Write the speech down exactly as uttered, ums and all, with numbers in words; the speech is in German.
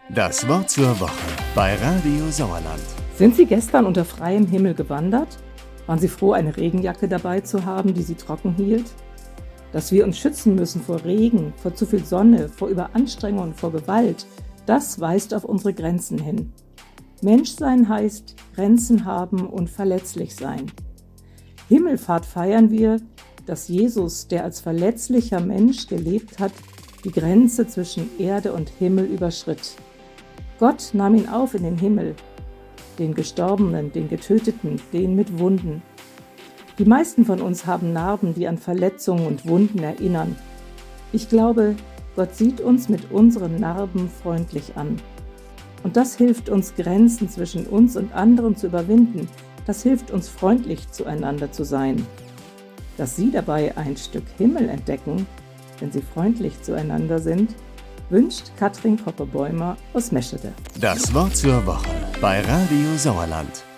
Das Wort zur Woche bei Radio Sauerland. Sind Sie gestern unter freiem Himmel gewandert? Waren Sie froh, eine Regenjacke dabei zu haben, die Sie trocken hielt? Dass wir uns schützen müssen vor Regen, vor zu viel Sonne, vor Überanstrengung und vor Gewalt, das weist auf unsere Grenzen hin. Menschsein heißt Grenzen haben und verletzlich sein. Himmelfahrt feiern wir, dass Jesus, der als verletzlicher Mensch gelebt hat, die Grenze zwischen Erde und Himmel überschritt. Gott nahm ihn auf in den Himmel, den Gestorbenen, den Getöteten, den mit Wunden. Die meisten von uns haben Narben, die an Verletzungen und Wunden erinnern. Ich glaube, Gott sieht uns mit unseren Narben freundlich an. Und das hilft uns, Grenzen zwischen uns und anderen zu überwinden. Das hilft uns, freundlich zueinander zu sein. Dass Sie dabei ein Stück Himmel entdecken, wenn Sie freundlich zueinander sind, wünscht Katrin Koppe-Bäumer aus Meschede. Das Wort zur Woche bei Radio Sauerland.